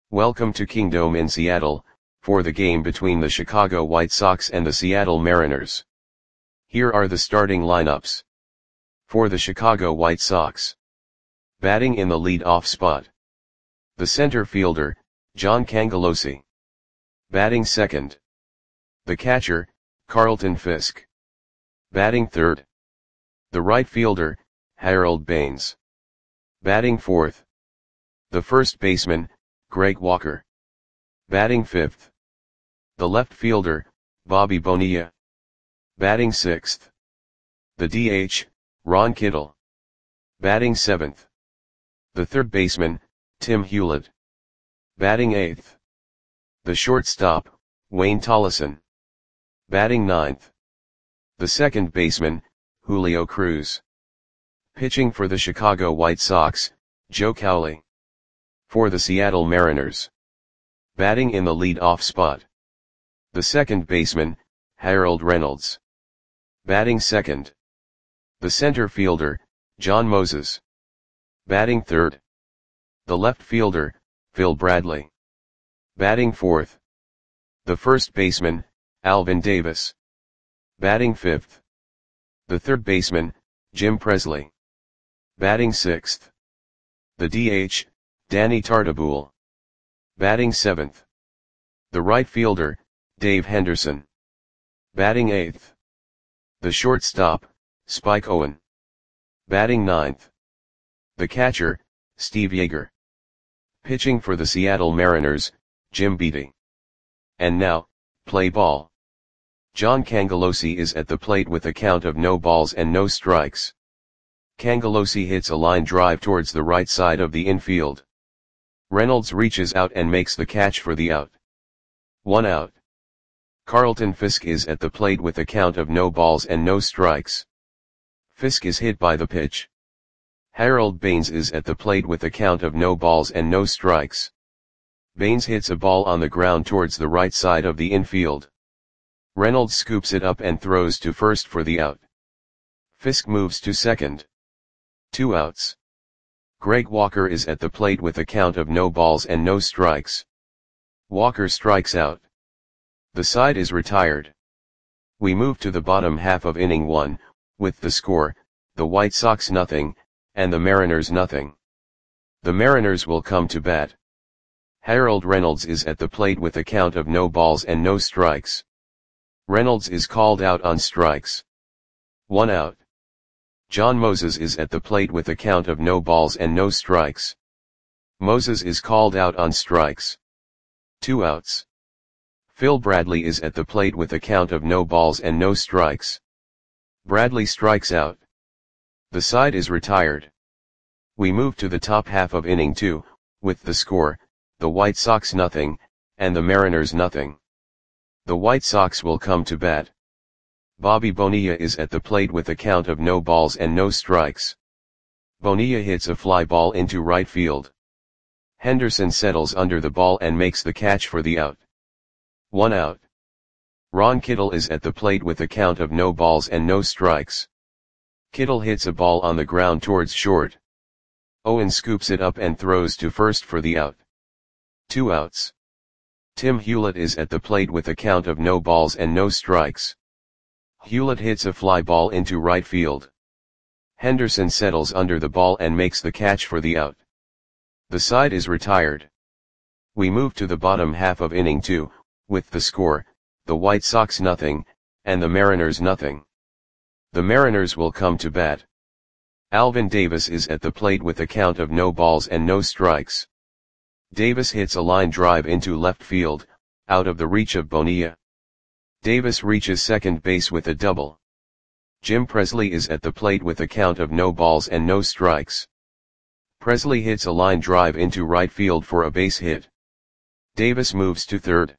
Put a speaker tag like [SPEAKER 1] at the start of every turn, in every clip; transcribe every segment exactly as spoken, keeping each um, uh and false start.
[SPEAKER 1] Welcome to Kingdome in Seattle, for the game between the Chicago White Sox and the Seattle Mariners. Here are the starting lineups. For the Chicago White Sox. Batting in the lead-off spot. The center fielder, John Cangelosi. Batting second. The catcher, Carlton Fisk. Batting third. The right fielder, Harold Baines. Batting fourth. The first baseman, Greg Walker. Batting fifth. The left fielder, Bobby Bonilla. Batting sixth. The D H, Ron Kittle. Batting seventh. The third baseman, Tim Hewlett. Batting eighth. The shortstop, Wayne Tolleson. Batting ninth. The second baseman, Julio Cruz. Pitching for the Chicago White Sox, Joe Cowley. For the Seattle Mariners. Batting in the lead-off spot. The second baseman, Harold Reynolds. Batting second. The center fielder, John Moses. Batting third. The left fielder, Phil Bradley. Batting fourth. The first baseman, Alvin Davis. Batting fifth. The third baseman, Jim Presley. Batting sixth. The D H, Danny Tartabull. Batting seventh. The right fielder, Dave Henderson. Batting eighth. The shortstop, Spike Owen. Batting ninth. The catcher, Steve Yeager. Pitching for the Seattle Mariners, Jim Beattie. And now, play ball. John Cangelosi is at the plate with a count of no balls and no strikes. Cangelosi hits a line drive towards the right side of the infield. Reynolds reaches out and makes the catch for the out. One out. Carlton Fisk is at the plate with a count of no balls and no strikes. Fisk is hit by the pitch. Harold Baines is at the plate with a count of no balls and no strikes. Baines hits a ball on the ground towards the right side of the infield. Reynolds scoops it up and throws to first for the out. Fisk moves to second. Two outs. Greg Walker is at the plate with a count of no balls and no strikes. Walker strikes out. The side is retired. We move to the bottom half of inning one, with the score, the White Sox nothing, and the Mariners nothing. The Mariners will come to bat. Harold Reynolds is at the plate with a count of no balls and no strikes. Reynolds is called out on strikes. One out. John Moses is at the plate with a count of no balls and no strikes. Moses is called out on strikes. Two outs. Phil Bradley is at the plate with a count of no balls and no strikes. Bradley strikes out. The side is retired. We move to the top half of inning two, with the score, the White Sox nothing, and the Mariners nothing. The White Sox will come to bat. Bobby Bonilla is at the plate with a count of no balls and no strikes. Bonilla hits a fly ball into right field. Henderson settles under the ball and makes the catch for the out. One out. Ron Kittle is at the plate with a count of no balls and no strikes. Kittle hits a ball on the ground towards short. Owen scoops it up and throws to first for the out. Two outs. Tim Hewlett is at the plate with a count of no balls and no strikes. Hewlett hits a fly ball into right field. Henderson settles under the ball and makes the catch for the out. The side is retired. We move to the bottom half of inning two, with the score, the White Sox nothing, and the Mariners nothing. The Mariners will come to bat. Alvin Davis is at the plate with a count of no balls and no strikes. Davis hits a line drive into left field, out of the reach of Bonilla. Davis reaches second base with a double. Jim Presley is at the plate with a count of no balls and no strikes. Presley hits a line drive into right field for a base hit. Davis moves to third.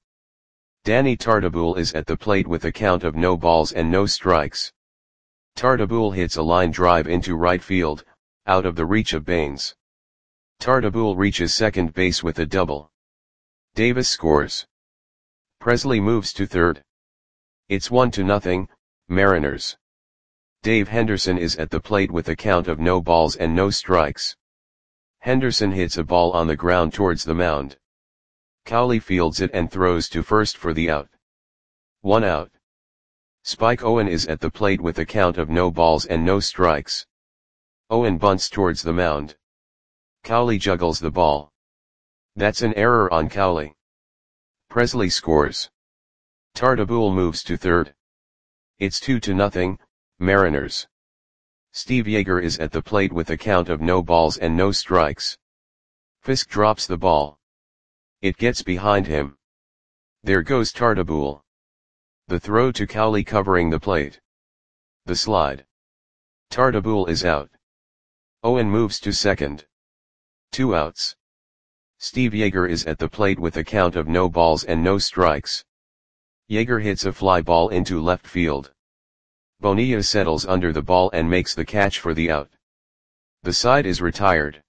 [SPEAKER 1] Danny Tartabull is at the plate with a count of no balls and no strikes. Tartabull hits a line drive into right field, out of the reach of Baines. Tartabull reaches second base with a double. Davis scores. Presley moves to third. It's one to nothing, Mariners. Dave Henderson is at the plate with a count of no balls and no strikes. Henderson hits a ball on the ground towards the mound. Cowley fields it and throws to first for the out. One out. Spike Owen is at the plate with a count of no balls and no strikes. Owen bunts towards the mound. Cowley juggles the ball. That's an error on Cowley. Presley scores. Tartabull moves to third. It's two to nothing, Mariners. Steve Yeager is at the plate with a count of no balls and no strikes. Fisk drops the ball. It gets behind him. There goes Tartabull. The throw to Cowley covering the plate. The slide. Tartabull is out. Owen moves to second. Two outs. Steve Yeager is at the plate with a count of no balls and no strikes. Yeager hits a fly ball into left field. Bonilla settles under the ball and makes the catch for the out. The side is retired.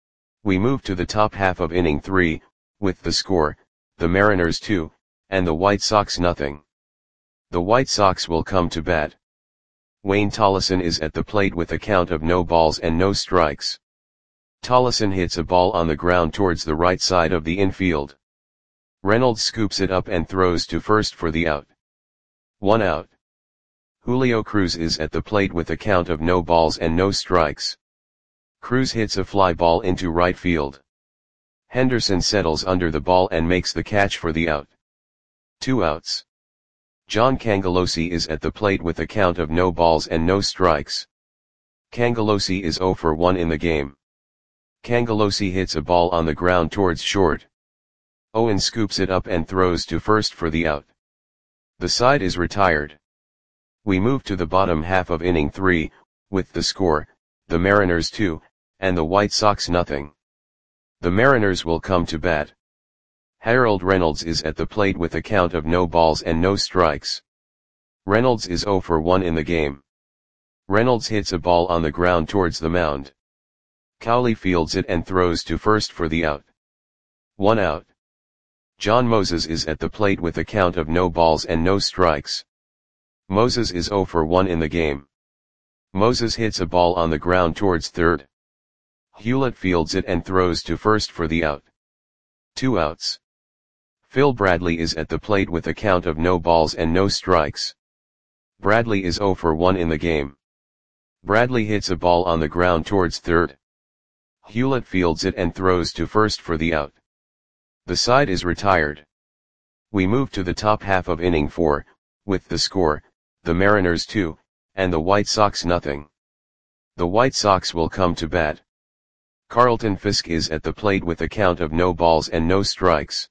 [SPEAKER 1] We move to the top half of inning three, with the score, the Mariners two, and the White Sox nothing. The White Sox will come to bat. Wayne Tollison is at the plate with a count of no balls and no strikes. Tollison hits a ball on the ground towards the right side of the infield. Reynolds scoops it up and throws to first for the out. One out. Julio Cruz is at the plate with a count of no balls and no strikes. Cruz hits a fly ball into right field. Henderson settles under the ball and makes the catch for the out. Two outs. John Cangelosi is at the plate with a count of no balls and no strikes. Cangelosi is zero for one in the game. Cangelosi hits a ball on the ground towards short. Owen scoops it up and throws to first for the out. The side is retired. We move to the bottom half of inning three, with the score, the Mariners two, and the White Sox nothing. The Mariners will come to bat. Harold Reynolds is at the plate with a count of no balls and no strikes. Reynolds is zero for one in the game. Reynolds hits a ball on the ground towards the mound. Cowley fields it and throws to first for the out. One out. John Moses is at the plate with a count of no balls and no strikes. Moses is zero for one in the game. Moses hits a ball on the ground towards third. Hewlett fields it and throws to first for the out. Two outs. Phil Bradley is at the plate with a count of no balls and no strikes. Bradley is zero for one in the game. Bradley hits a ball on the ground towards third. Hewlett fields it and throws to first for the out. The side is retired. We move to the top half of inning four, with the score, the Mariners two, and the White Sox nothing. The White Sox will come to bat. Carlton Fisk is at the plate with a count of no balls and no strikes.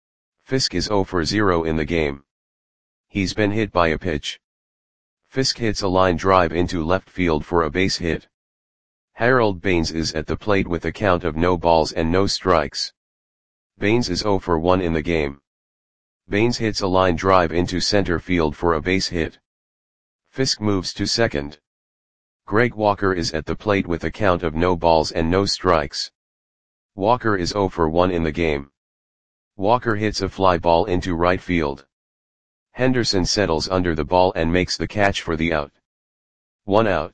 [SPEAKER 1] Fisk is zero for zero in the game. He's been hit by a pitch. Fisk hits a line drive into left field for a base hit. Harold Baines is at the plate with a count of no balls and no strikes. Baines is zero for one in the game. Baines hits a line drive into center field for a base hit. Fisk moves to second. Greg Walker is at the plate with a count of no balls and no strikes. Walker is zero for one in the game. Walker hits a fly ball into right field. Henderson settles under the ball and makes the catch for the out. One out.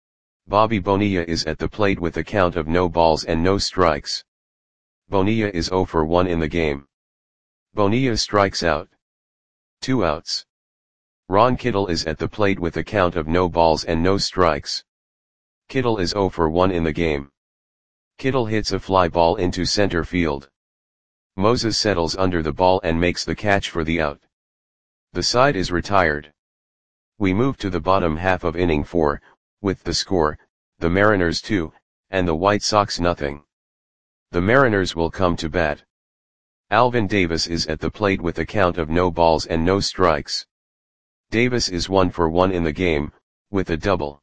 [SPEAKER 1] Bobby Bonilla is at the plate with a count of no balls and no strikes. Bonilla is zero for one in the game. Bonilla strikes out. Two outs. Ron Kittle is at the plate with a count of no balls and no strikes. Kittle is zero for one in the game. Kittle hits a fly ball into center field. Moses settles under the ball and makes the catch for the out. The side is retired. We move to the bottom half of inning four, with the score, the Mariners two, and the White Sox nothing. The Mariners will come to bat. Alvin Davis is at the plate with a count of no balls and no strikes. Davis is one for one in the game, with a double.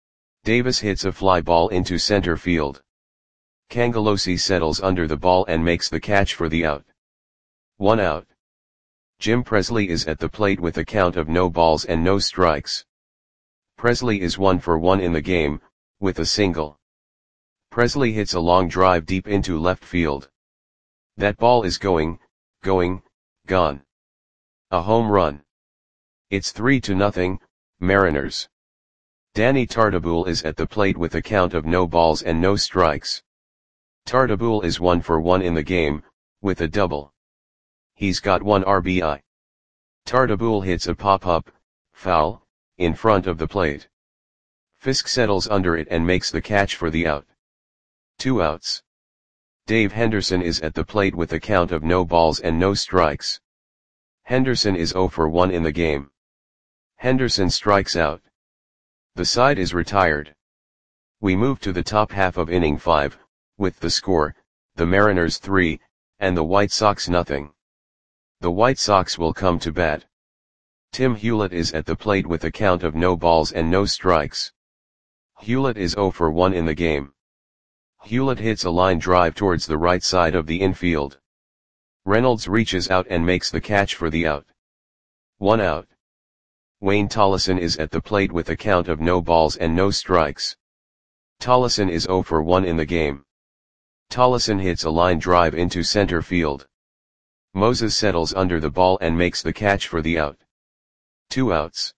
[SPEAKER 1] Davis hits a fly ball into center field. Cangelosi settles under the ball and makes the catch for the out. One out. Jim Presley is at the plate with a count of no balls and no strikes. Presley is one for one in the game, with a single. Presley hits a long drive deep into left field. That ball is going, going, gone. A home run. It's three to nothing, Mariners. Danny Tartabull is at the plate with a count of no balls and no strikes. Tartabull is one for one in the game, with a double. He's got one R B I. Tartabull hits a pop-up, foul, in front of the plate. Fisk settles under it and makes the catch for the out. Two outs. Dave Henderson is at the plate with a count of no balls and no strikes. Henderson is zero for one in the game. Henderson strikes out. The side is retired. We move to the top half of inning five, with the score, the Mariners three, and the White Sox nothing. The White Sox will come to bat. Tim Hewlett is at the plate with a count of no balls and no strikes. Hewlett is zero for one in the game. Hewlett hits a line drive towards the right side of the infield. Reynolds reaches out and makes the catch for the out. One out. Wayne Tollison is at the plate with a count of no balls and no strikes. Tollison is zero for one in the game. Tollison hits a line drive into center field. Moses settles under the ball and makes the catch for the out. Two outs.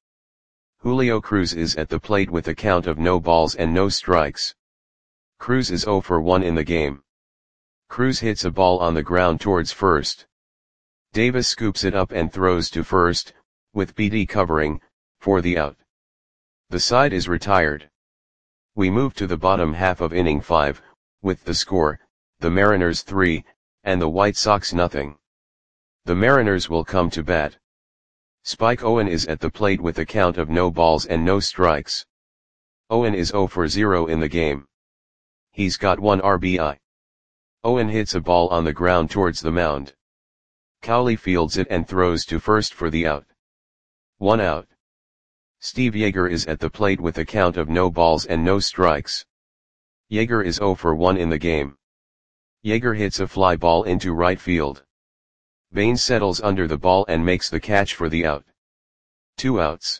[SPEAKER 1] Julio Cruz is at the plate with a count of no balls and no strikes. Cruz is zero for one in the game. Cruz hits a ball on the ground towards first. Davis scoops it up and throws to first, with B D covering, for the out. The side is retired. We move to the bottom half of inning five, with the score, the Mariners three, and the White Sox nothing. The Mariners will come to bat. Spike Owen is at the plate with a count of no balls and no strikes. Owen is zero for zero in the game. He's got one R B I. Owen hits a ball on the ground towards the mound. Cowley fields it and throws to first for the out. One out. Steve Yeager is at the plate with a count of no balls and no strikes. Yeager is zero for one in the game. Yeager hits a fly ball into right field. Baines settles under the ball and makes the catch for the out. Two outs.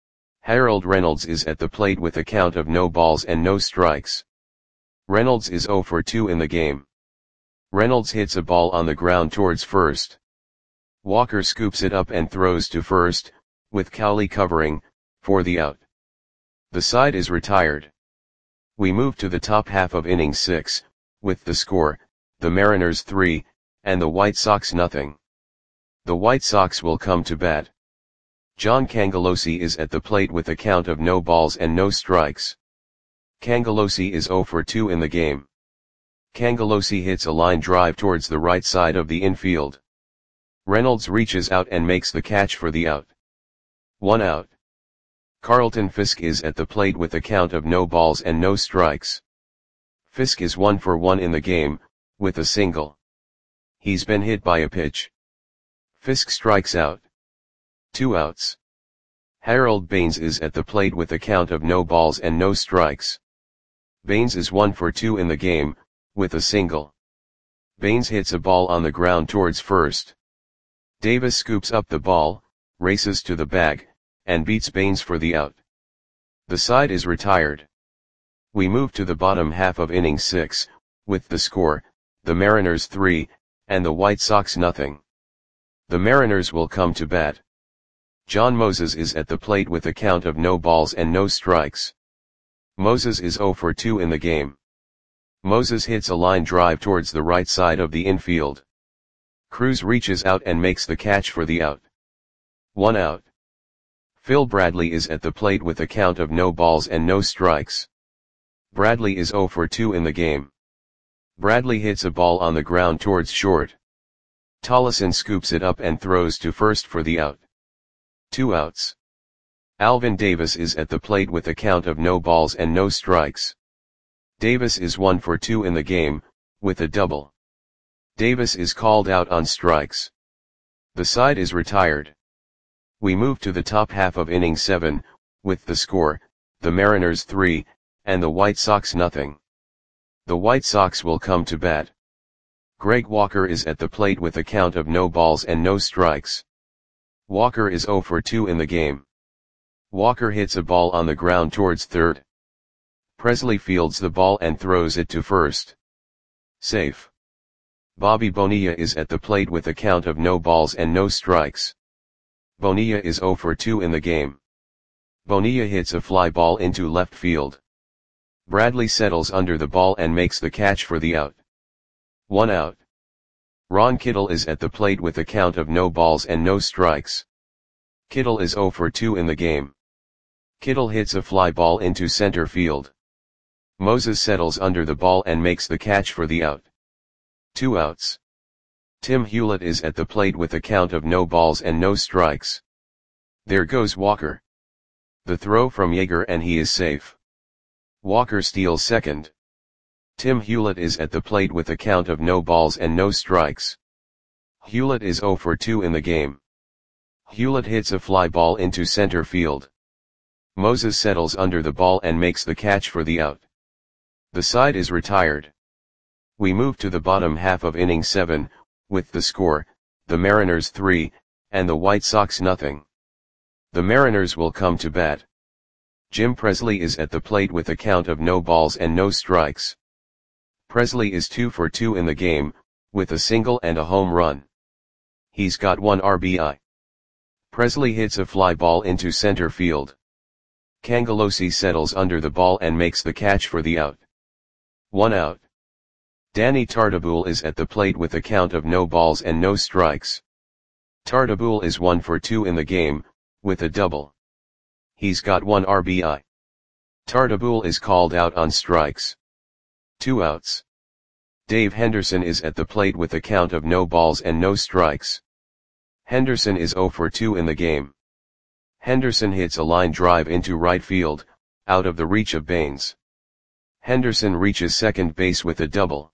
[SPEAKER 1] Harold Reynolds is at the plate with a count of no balls and no strikes. Reynolds is zero for two in the game. Reynolds hits a ball on the ground towards first. Walker scoops it up and throws to first, with Cowley covering, for the out. The side is retired. We move to the top half of inning six, with the score, the Mariners three, and the White Sox nothing. The White Sox will come to bat. John Cangelosi is at the plate with a count of no balls and no strikes. Cangelosi is zero for two in the game. Cangelosi hits a line drive towards the right side of the infield. Reynolds reaches out and makes the catch for the out. One out. Carlton Fisk is at the plate with a count of no balls and no strikes. Fisk is one for one in the game, with a single. He's been hit by a pitch. Fisk strikes out. Two outs. Harold Baines is at the plate with a count of no balls and no strikes. Baines is one for two in the game, with a single. Baines hits a ball on the ground towards first. Davis scoops up the ball, races to the bag, and beats Baines for the out. The side is retired. We move to the bottom half of inning six, with the score, the Mariners three, and the White Sox nothing. The Mariners will come to bat. John Moses is at the plate with a count of no balls and no strikes. Moses is zero for two in the game. Moses hits a line drive towards the right side of the infield. Cruz reaches out and makes the catch for the out. One out. Phil Bradley is at the plate with a count of no balls and no strikes. Bradley is zero for two in the game. Bradley hits a ball on the ground towards short. Tollison scoops it up and throws to first for the out. Two outs. Alvin Davis is at the plate with a count of no balls and no strikes. Davis is one for two in the game, with a double. Davis is called out on strikes. The side is retired. We move to the top half of inning seven, with the score, the Mariners three, and the White Sox nothing. The White Sox will come to bat. Greg Walker is at the plate with a count of no balls and no strikes. Walker is zero for two in the game. Walker hits a ball on the ground towards third. Presley fields the ball and throws it to first. Safe. Bobby Bonilla is at the plate with a count of no balls and no strikes. Bonilla is zero for two in the game. Bonilla hits a fly ball into left field. Bradley settles under the ball and makes the catch for the out. One out. Ron Kittle is at the plate with a count of no balls and no strikes. Kittle is zero for two in the game. Kittle hits a fly ball into center field. Moses settles under the ball and makes the catch for the out. Two outs. Tim Hewlett is at the plate with a count of no balls and no strikes. There goes Walker. The throw from Yeager and he is safe. Walker steals second. Tim Hewlett is at the plate with a count of no balls and no strikes. Hewlett is zero for two in the game. Hewlett hits a fly ball into center field. Moses settles under the ball and makes the catch for the out. The side is retired. We move to the bottom half of inning seven, with the score, the Mariners three, and the White Sox nothing. The Mariners will come to bat. Jim Presley is at the plate with a count of no balls and no strikes. Presley is two for two in the game, with a single and a home run. He's got one R B I. Presley hits a fly ball into center field. Cangelosi settles under the ball and makes the catch for the out. One out. Danny Tartabull is at the plate with a count of no balls and no strikes. Tartabull is one for two in the game, with a double. He's got one R B I. Tartabull is called out on strikes. Two outs. Dave Henderson is at the plate with a count of no balls and no strikes. Henderson is zero for two in the game. Henderson hits a line drive into right field, out of the reach of Baines. Henderson reaches second base with a double.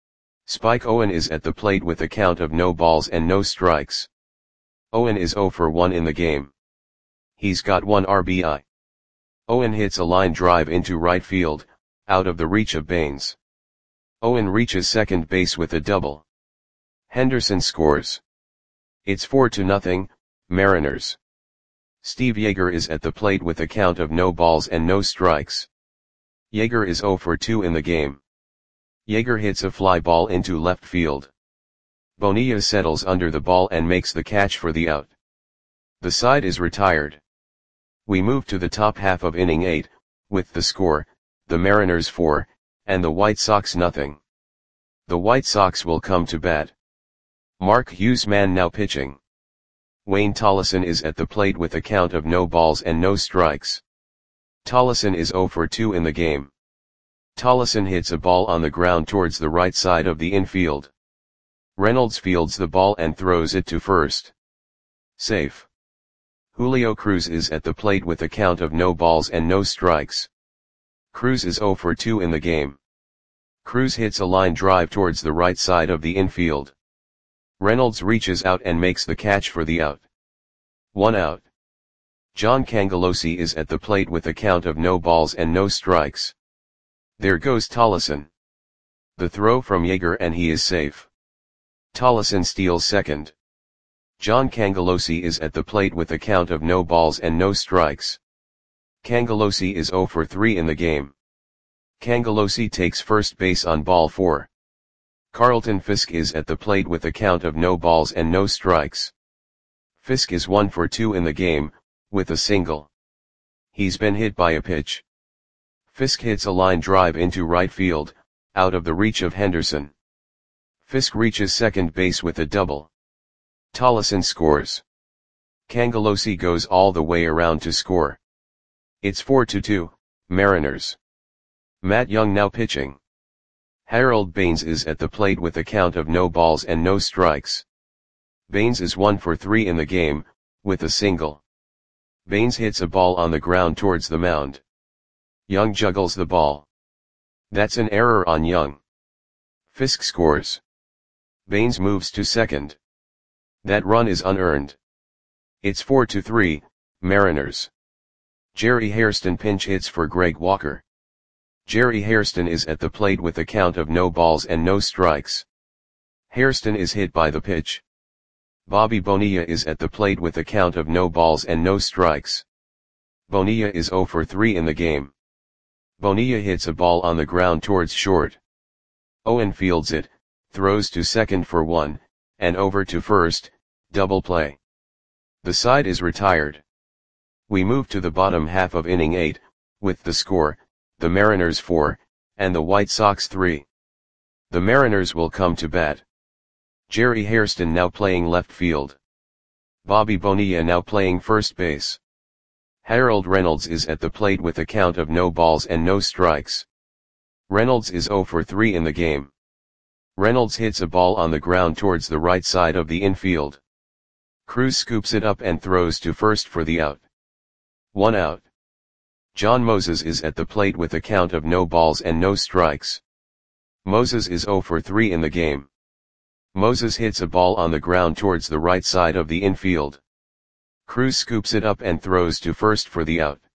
[SPEAKER 1] Spike Owen is at the plate with a count of no balls and no strikes. Owen is zero for one in the game. He's got one R B I. Owen hits a line drive into right field, out of the reach of Baines. Owen reaches second base with a double. Henderson scores. It's four to nothing, Mariners. Steve Yeager is at the plate with a count of no balls and no strikes. Yeager is zero for two in the game. Yeager hits a fly ball into left field. Bonilla settles under the ball and makes the catch for the out. The side is retired. We move to the top half of inning eight, with the score, the Mariners four, and the White Sox nothing. The White Sox will come to bat. Mark Huseman now pitching. Wayne Tollison is at the plate with a count of no balls and no strikes. Tollison is zero for two in the game. Tollison hits a ball on the ground towards the right side of the infield. Reynolds fields the ball and throws it to first. Safe. Julio Cruz is at the plate with a count of no balls and no strikes. Cruz is zero for two in the game. Cruz hits a line drive towards the right side of the infield. Reynolds reaches out and makes the catch for the out. One out. John Cangelosi is at the plate with a count of no balls and no strikes. There goes Tollison. The throw from Yeager and he is safe. Tollison steals second. John Cangelosi is at the plate with a count of no balls and no strikes. Cangelosi is zero for three in the game. Cangelosi takes first base on ball four. Carlton Fisk is at the plate with a count of no balls and no strikes. Fisk is one for two in the game, with a single. He's been hit by a pitch. Fisk hits a line drive into right field, out of the reach of Henderson. Fisk reaches second base with a double. Tollison scores. Cangelosi goes all the way around to score. It's four to two, Mariners. Matt Young now pitching. Harold Baines is at the plate with a count of no balls and no strikes. Baines is one for three in the game, with a single. Baines hits a ball on the ground towards the mound. Young juggles the ball. That's an error on Young. Fisk scores. Baines moves to second. That run is unearned. It's four to three, Mariners. Jerry Hairston pinch hits for Greg Walker. Jerry Hairston is at the plate with a count of no balls and no strikes. Hairston is hit by the pitch. Bobby Bonilla is at the plate with a count of no balls and no strikes. Bonilla is zero for three in the game. Bonilla hits a ball on the ground towards short. Owen fields it, throws to second for one, and over to first, double play. The side is retired. We move to the bottom half of inning eight, with the score, the Mariners four, and the White Sox three. The Mariners will come to bat. Jerry Hairston now playing left field. Bobby Bonilla now playing first base. Harold Reynolds is at the plate with a count of no balls and no strikes. Reynolds is zero for three in the game. Reynolds hits a ball on the ground towards the right side of the infield. Cruz scoops it up and throws to first for the out. One out. John Moses is at the plate with a count of no balls and no strikes. Moses is zero for three in the game. Moses hits a ball on the ground towards the right side of the infield. Cruz scoops it up and throws to first for the out.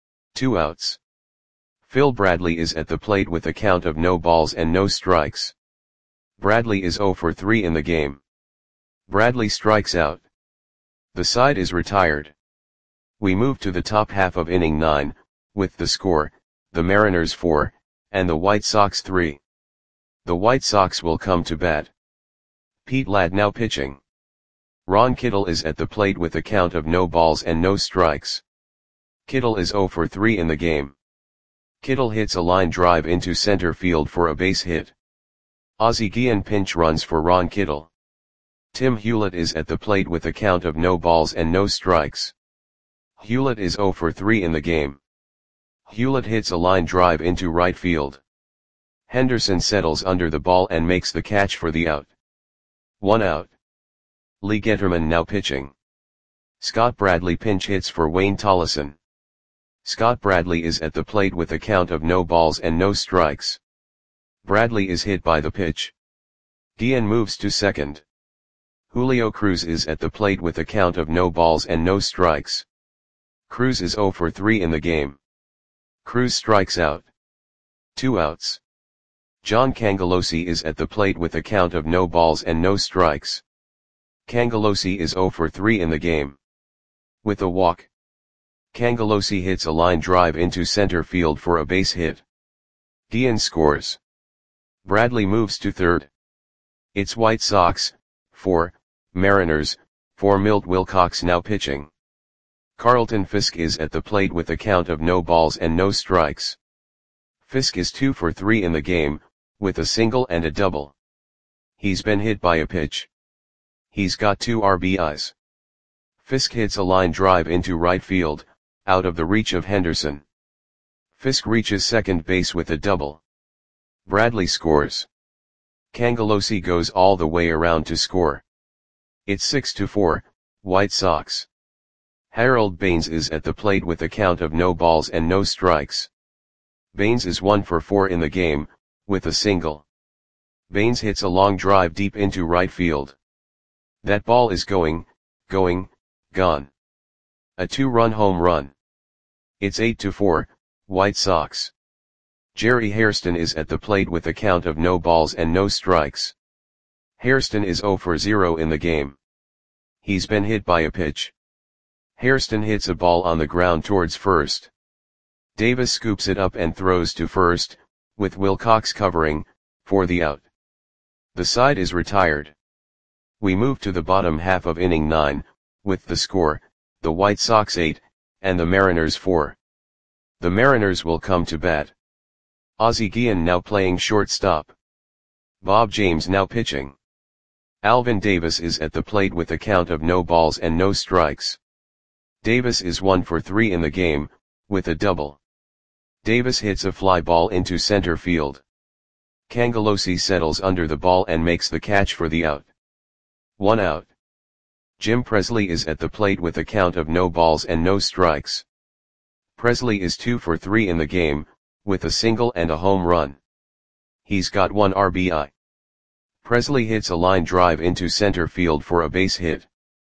[SPEAKER 1] Two outs. Phil Bradley is at the plate with a count of no balls and no strikes. Bradley is zero for three in the game. Bradley strikes out. The side is retired. We move to the top half of inning nine, with the score, the Mariners four, and the White Sox three. The White Sox will come to bat. Pete Ladd now pitching. Ron Kittle is at the plate with a count of no balls and no strikes. Kittle is zero for three in the game. Kittle hits a line drive into center field for a base hit. Ozzie Guillen pinch runs for Ron Kittle. Tim Hewlett is at the plate with a count of no balls and no strikes. Hewlett is zero for three in the game. Hewlett hits a line drive into right field. Henderson settles under the ball and makes the catch for the out. One out. Lee Getterman now pitching. Scott Bradley pinch hits for Wayne Tollison. Scott Bradley is at the plate with a count of no balls and no strikes. Bradley is hit by the pitch. Guillen moves to second. Julio Cruz is at the plate with a count of no balls and no strikes. Cruz is zero for three in the game. Cruz strikes out. Two outs. John Cangelosi is at the plate with a count of no balls and no strikes. Cangelosi is zero for three in the game. With a walk. Cangelosi hits a line drive into center field for a base hit. Guillen scores. Bradley moves to third. It's White Sox, four, Mariners, four. Milt Wilcox now pitching. Carlton Fisk is at the plate with a count of no balls and no strikes. Fisk is two for three in the game, with a single and a double. He's been hit by a pitch. He's got two R B Is. Fisk hits a line drive into right field, out of the reach of Henderson. Fisk reaches second base with a double. Bradley scores. Cangelosi goes all the way around to score. It's six to four, White Sox. Harold Baines is at the plate with a count of no balls and no strikes. Baines is one for four in the game, with a single. Baines hits a long drive deep into right field. That ball is going, going, gone. A two-run home run. It's eight to four, White Sox. Jerry Hairston is at the plate with a count of no balls and no strikes. Hairston is zero for zero in the game. He's been hit by a pitch. Hairston hits a ball on the ground towards first. Davis scoops it up and throws to first, with Wilcox covering, for the out. The side is retired. We move to the bottom half of inning nine, with the score, the White Sox eight, and the Mariners four. The Mariners will come to bat. Ozzie Guillen now playing shortstop. Bob James now pitching. Alvin Davis is at the plate with a count of no balls and no strikes. Davis is one for three in the game, with a double. Davis hits a fly ball into center field. Cangelosi settles under the ball and makes the catch for the out. One out. Jim Presley is at the plate with a count of no balls and no strikes. Presley is two for three in the game, with a single and a home run. He's got one R B I. Presley hits a line drive into center field for a base hit.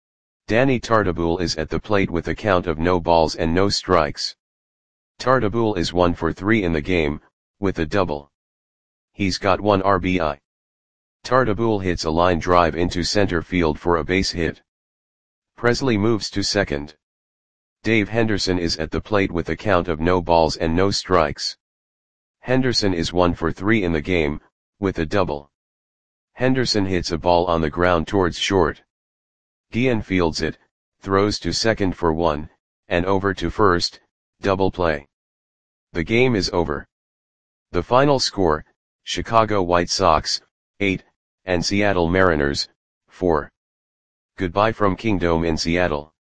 [SPEAKER 1] Danny Tartabull is at the plate with a count of no balls and no strikes. Tartabull is one for three in the game, with a double. He's got one R B I. Tartabull hits a line drive into center field for a base hit. Presley moves to second. Dave Henderson is at the plate with a count of no balls and no strikes. Henderson is one for three in the game, with a double. Henderson hits a ball on the ground towards short. Guillen fields it, throws to second for one, and over to first, double play. The game is over. The final score, Chicago White Sox, eight, and Seattle Mariners, four. Goodbye from Kingdome in Seattle.